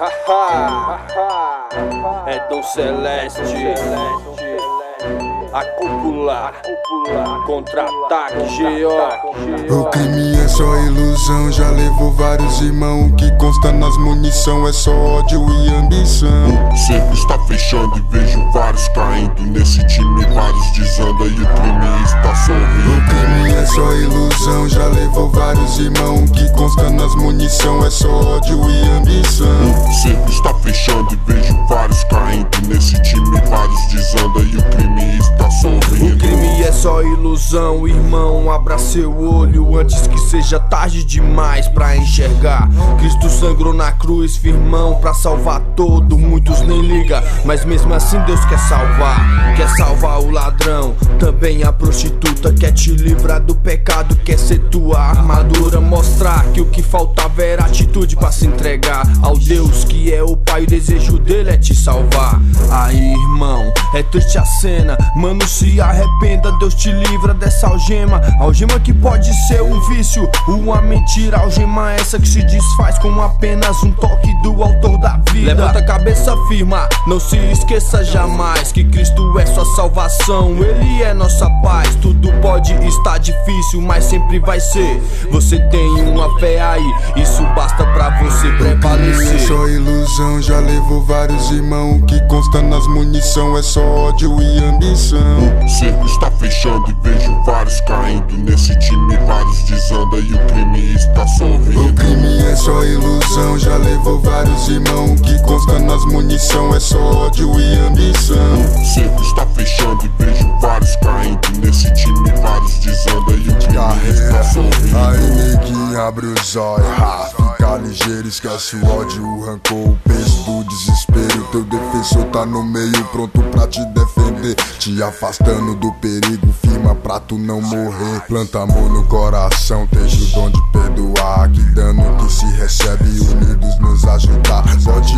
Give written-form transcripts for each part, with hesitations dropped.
É Dom Celeste, a cúpula, contra-ataque, G.O. O crime é só ilusão, já levou vários irmãos. O que consta nas munição é só ódio e ambição. O cerco está fechando e vejo vários caindo. Nesse time vários desanda e o crime está sorrindo. O crime é só ilusão, já levou vários irmãos. O que consta nas munição é só ódio e ambição. O cerco está fechando e vejo vários caindo. Nesse time vários desanda e o crime está sorrindo. O crime é só ilusão, irmão, abra seu olho antes que seja tarde demais pra enxergar. Cristo sangrou na cruz, firmão, pra salvar todo. Muitos nem ligam, mas mesmo assim Deus quer salvar. Quer salvar o ladrão, também a prostituta. Quer te livrar do pecado, quer ser tua armadura. Mostrar que o que faltava era atitude pra se entregar ao Deus que é o Pai, o desejo dele é te salvar. Aí, irmão, é triste a cena, mano, se arrependa, Deus te livra dessa algema. Algema que pode ser um vício, uma mentira. Algema essa que se desfaz com apenas um toque do autor da vida. Levanta a cabeça, firma, não se esqueça jamais que Cristo é sua salvação, Ele é nossa paz. Tudo pode estar difícil, mas sempre vai ser. Você tem uma fé aí, isso basta pra você prevalecer. É só ilusão, já levou vários irmãos. O que consta nas munição é só ódio e ambição. O cerco está fechando e vejo vários caindo. Nesse time vários desanda e o crime está sorrindo. O crime é só ilusão, já levou vários irmãos. O que consta nas munição é só ódio e ambição. O cerco está fechando e vejo vários caindo. Nesse time vários desanda e o crime está sorrindo. Aí neguinho, abre os olhos, fica ligeiro, esquece o ódio, o rancor, o peso do desespero. Teu defensor tá no meio, pronto pra te defender, te afastando do perigo, firma pra tu não morrer. Planta amor no coração, tem o dom de perdoar. Que dano que se recebe, unidos nos ajudar. Pode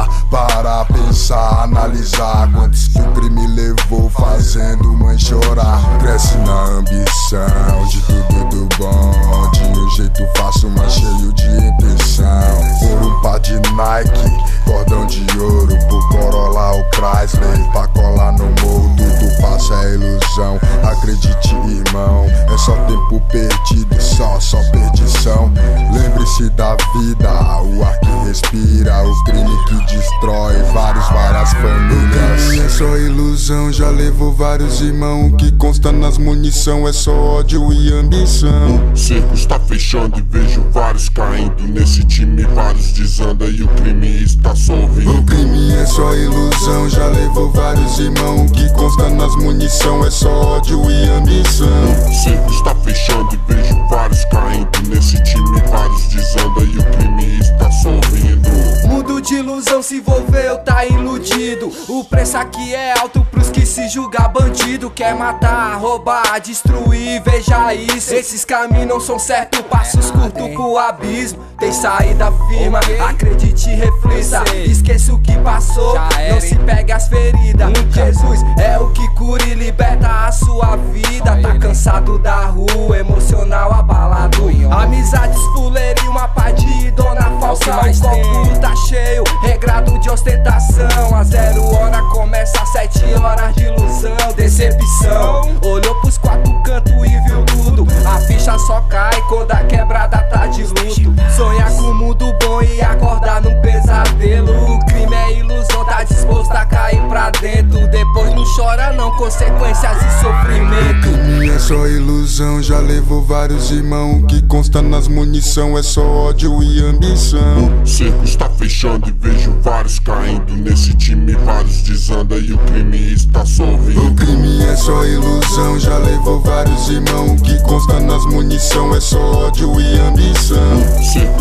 parar, pensar, analisar quantos que o crime levou, fazendo mãe chorar. Cresce na ambição de tudo do bom, de um jeito fácil, mas cheio de intenção. Por um par de Nike, cordão de ouro, por Corolla ou Chrysler, pra colar no morro. Tudo passa é ilusão, acredite, irmão, é só tempo perdido, só perdição. Lembre-se da vida, o ar que respira, o crime que destrói várias famílias. O crime é só ilusão, já levou vários irmãos. O que consta nas munição é só ódio e ambição. O cerco está fechando e vejo vários caindo. Nesse time vários desanda e o crime está sorrindo. O crime é só ilusão, já levou vários irmãos. O que consta nas munição é só ódio e ambição. O cerco está fechando e vejo vários caindo. Nesse time vários desanda e o crime está sorrindo. Mundo de ilusão se envolveu, tá iludido. O preço aqui é alto pros que se julga bandido. Quer matar, roubar, destruir, veja isso. Esses caminhos não são certos, passos curtos pro abismo. Tem saída firma, acredite e reflita. Esqueça o que passou, não se pegue as feridas. Jesus é o que cura e liberta a sua vida. Tá cansado da rua, emocional abalado. Amizades, fuleira e uma pá de dona falsa. O copo tá cheio, regrado de ostentação. A 0 hora começa às 7 horas de ilusão, decepção. Olhou pros quatro cantos e viu tudo. A ficha só cai quando a quebrada tá de luto. Sonhar com um mundo bom e acordar num pesadelo. O crime é ilusão, tá disposto a cair pra dentro. Depois não chora não, consequências e sofrimento. O crime é só ilusão, já levou vários irmãos. O que consta nas munição é só ódio e ambição. O cerco está fechando e vejo vários caindo. Nesse time vários desanda e o crime está sorrindo. O crime é só ilusão, já levou vários irmãos. O que consta nas munição é só ódio e ambição. O cerco